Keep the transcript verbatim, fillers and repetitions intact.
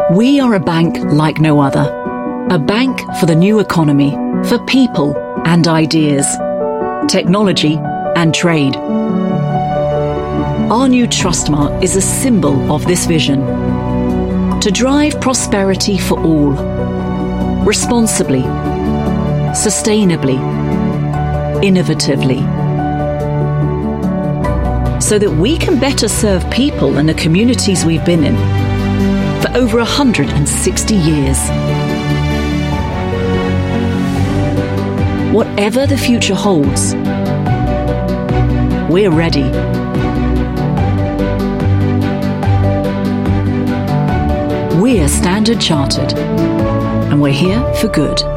We are a bank like no other. A bank for the new economy, for people and ideas, technology and trade. Our new Trustmark is a symbol of this vision. To drive prosperity for all, responsibly, sustainably, innovatively, so that we can better serve people and the communities we've been in for over one hundred sixty years. Whatever the future holds, we're ready. We're Standard Chartered, and we're here for good.